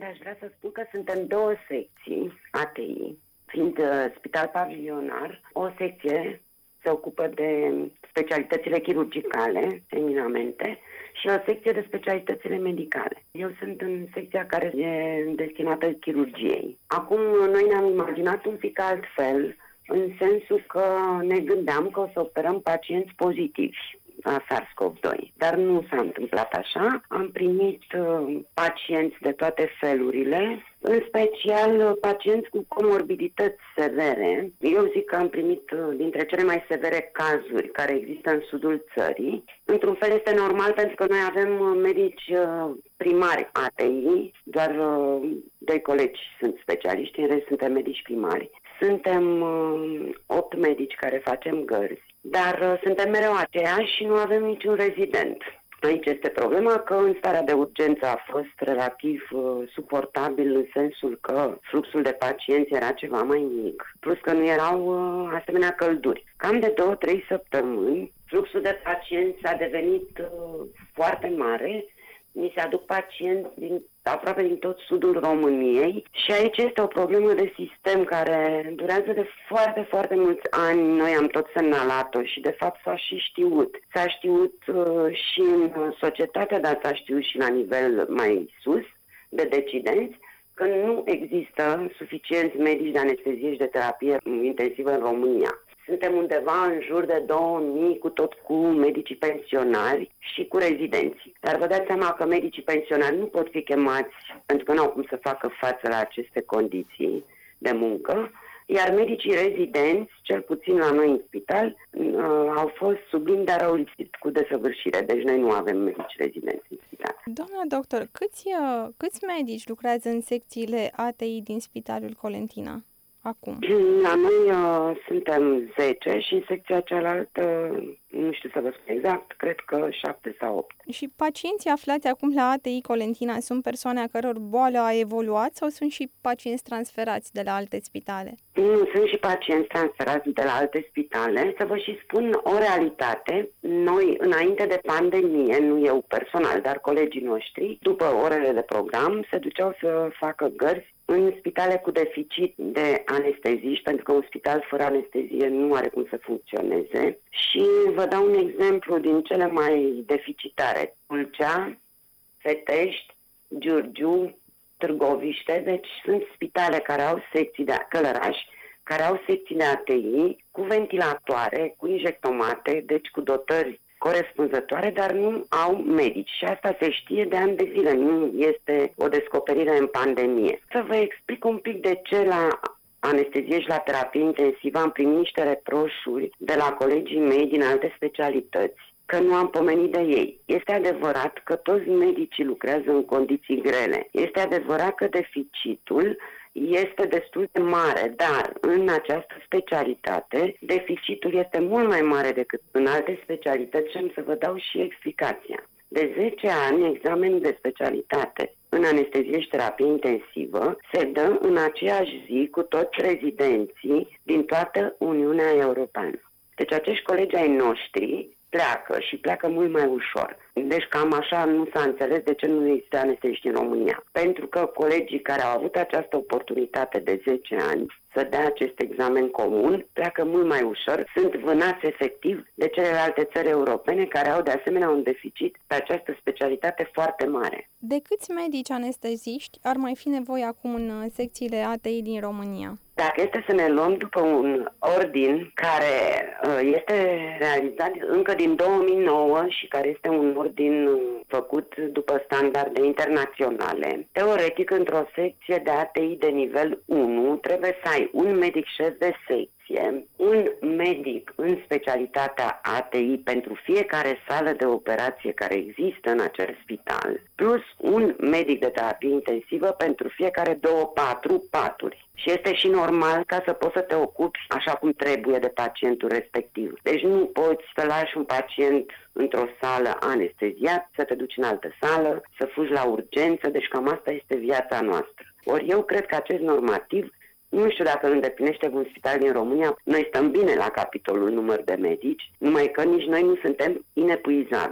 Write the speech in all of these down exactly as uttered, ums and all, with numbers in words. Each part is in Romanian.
aș vrea să spun că suntem două secții A T I, fiind uh, spital pavilionar, o secție se ocupă de specialitățile chirurgicale, eminamente, și o secție de specialitățile medicale. Eu sunt în secția care e destinată chirurgiei. Acum, noi ne-am imaginat un pic altfel, în sensul că ne gândeam că o să operăm pacienți pozitivi la SARS-CoV doi. Dar nu s-a întâmplat așa. Am primit uh, pacienți de toate felurile, în special uh, pacienți cu comorbidități severe. Eu zic că am primit uh, dintre cele mai severe cazuri care există în sudul țării. Într-un fel este normal pentru că noi avem uh, medici uh, primari A T I, doar uh, doi colegi sunt specialiști, în rest suntem medici primari. Suntem uh, opt medici care facem gărzi. Dar uh, suntem mereu aceiași și nu avem niciun rezident. Aici este problema că în starea de urgență a fost relativ uh, suportabil în sensul că fluxul de pacienți era ceva mai mic, plus că nu erau uh, asemenea călduri. Cam de două, trei săptămâni, fluxul de pacienți a devenit uh, foarte mare. Mi se aduc pacienți din, aproape din tot sudul României și aici este o problemă de sistem care durează de foarte, foarte mulți ani. Noi am tot semnalat-o și de fapt s-a și știut. S-a știut uh, și în societate, dar s-a știut și la nivel mai sus de decidenți că nu există suficienți medici de anestezie și de terapie intensivă în România. Suntem undeva în jur de două mii, cu tot cu medicii pensionari și cu rezidenții. Dar vă dați seama că medicii pensionari nu pot fi chemați pentru că nu au cum să facă față la aceste condiții de muncă, iar medicii rezidenți, cel puțin la noi în spital, uh, au fost sublimi, dar au lipsit cu desăvârșire. Deci noi nu avem medici rezidenți în spital. Doamna doctor, câți, câți medici lucrează în secțiile A T I din Spitalul Colentina acum? La noi uh, suntem zece și în secția cealaltă, nu știu să vă spun exact, cred că șapte sau opt. Și pacienții aflați acum la A T I Colentina sunt persoane a căror boală a evoluat sau sunt și pacienți transferați de la alte spitale? Nu, sunt și pacienți transferați de la alte spitale. Să vă și spun o realitate. Noi, înainte de pandemie, nu eu personal, dar colegii noștri, după orele de program, se duceau să facă gărzi în spitale cu deficit de anesteziști, pentru că un spital fără anestezie nu are cum să funcționeze. Și vă dau un exemplu din cele mai deficitare. Tulcea, Fetești, Giurgiu, Târgoviște, deci sunt spitale care au secții de Călăraș, care au secții de A T I cu ventilatoare, cu injectomate, deci cu dotări corespunzătoare, dar nu au medici. Și asta se știe de ani de zile, nu este o descoperire în pandemie. Să vă explic un pic de ce la anestezie și la terapie intensivă am primit niște reproșuri de la colegii mei din alte specialități, că nu am pomenit de ei. Este adevărat că toți medicii lucrează în condiții grele. Este adevărat că deficitul este destul de mare, dar în această specialitate deficitul este mult mai mare decât în alte specialități și am să vă dau și explicația. De zece ani, examenul de specialitate în anestezie și terapie intensivă se dă în aceeași zi cu toți rezidenții din toată Uniunea Europeană. Deci acești colegi ai noștri pleacă și pleacă mult mai ușor. Deci cam așa nu s-a înțeles de ce nu există anesteziști în România. Pentru că colegii care au avut această oportunitate de zece ani să dea acest examen comun pleacă mult mai ușor, sunt vânați efectiv de celelalte țări europene care au de asemenea un deficit pe această specialitate foarte mare. De câți medici anesteziști ar mai fi nevoie acum în secțiile A T I din România? Dacă este să ne luăm după un ordin care este realizat încă din două mii nouă și care este un ordin făcut după standarde internaționale, teoretic într-o secție de A T I de nivel unu trebuie să ai un medic șef de secție, un medic în specialitatea A T I pentru fiecare sală de operație care există în acel spital, plus un medic de terapie intensivă pentru fiecare două, patru paturi. Și este și normal ca să poți să te ocupi așa cum trebuie de pacientul respectiv. Deci nu poți să lași un pacient într-o sală anesteziat, să te duci în altă sală, să fugi la urgență, deci cam asta este viața noastră. Ori eu cred că acest normativ, nu știu dacă îl îndeplinește un spital din România, noi stăm bine la capitolul număr de medici, numai că nici noi nu suntem inepuizabili.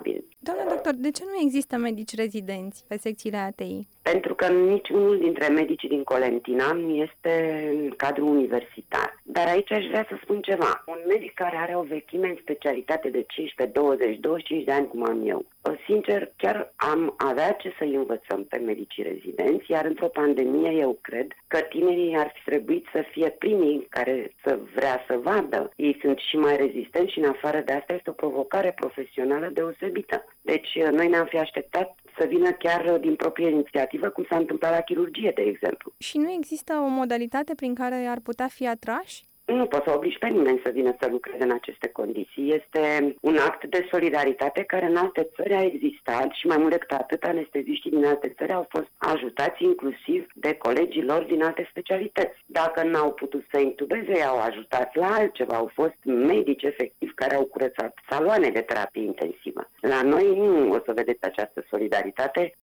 Doamna doctor, de ce nu există medici rezidenți pe secțiile A T I? Pentru că niciunul dintre medicii din Colentina nu este în cadru universitar. Dar aici aș vrea să spun ceva. Un medic care are o vechime în specialitate de cincisprezece, douăzeci, douăzeci și cinci de ani, cum am eu, sincer, chiar am avea ce să-i învățăm pe medicii rezidenți, iar într-o pandemie eu cred că tinerii ar fi trebuit să fie primii care să vrea să vadă. Ei sunt și mai rezistenți și în afară de asta este o provocare profesională deosebită. Deci noi ne-am fi așteptat să vină chiar din proprie inițiativă, cum s-a întâmplat la chirurgie, de exemplu. Și nu există o modalitate prin care ar putea fi atrași? Nu poți să obligi pe nimeni să vină să lucreze în aceste condiții. Este un act de solidaritate care în alte țări a existat și mai mult decât atât, anesteziștii din alte țări au fost ajutați inclusiv de colegii lor din alte specialități. Dacă n-au putut să intubeze, i-au ajutat la altceva. Au fost medici efectiv care au curățat saloane de terapie intensivă. La noi nu o să vedeți această solidaritate.